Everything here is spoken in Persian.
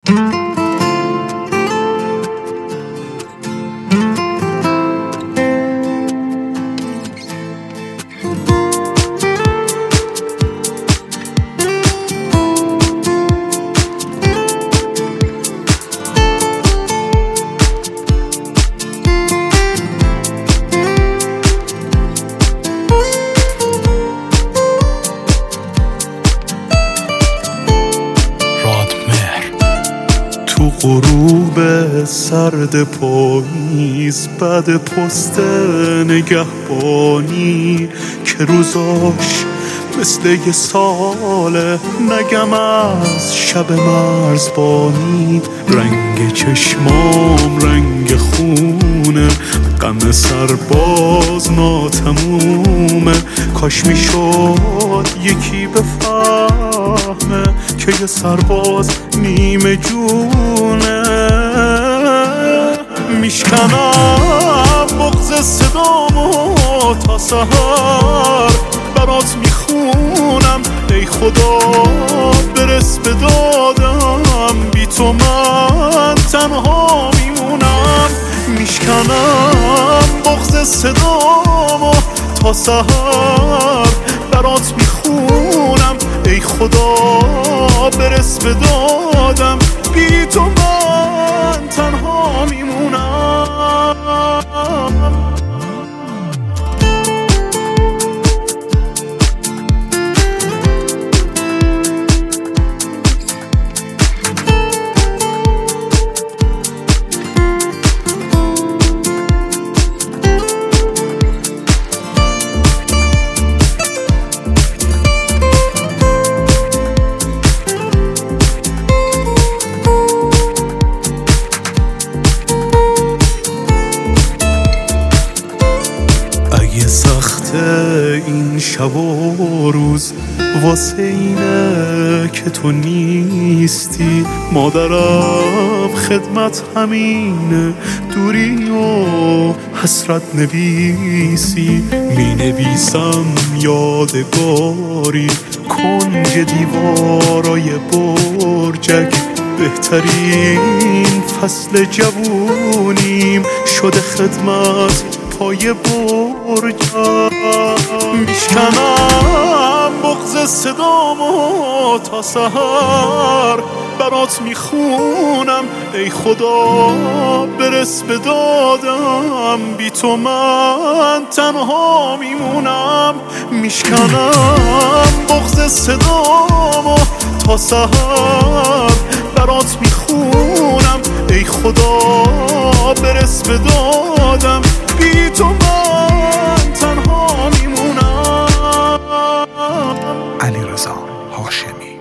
تو غروب سرد پاییز بعد پست نگهبانی که روزاش مثل یه ساله، نگم از شب مرزبانی. رنگ چشمام رنگ خونه، غم سرباز ناتمومه. کاش میشد یکی بفهمه که یه سرباز نیمه جونه. میشکنم بغض صدامو تا سحر برات میخونم. ای خدا برس به دادم، بی تو من تنها میمونم. میشکنم بغض صدامو تا سحر برات میخونم. ای خدا برس به دادم، بی تو من تنها میمونم. این شب و روز واسه اینه که تو نیستی. مادرم خدمت همینه، دوری و حسرت نویسی. می نویسم یادگاری کنج دیوارای برجک. بهترین فصل جوونیم شده خدمت پای برجم. میشکنم بغض صدامو تا سحر برات میخونم. ای خدا برس به دادم، بی تو من تنها میمونم. میشکنم بغض صدامو تا سحر برات میخونم. ای خدا برس به دادم، بی تو من تنها میمونم. علیرضا هاشمی.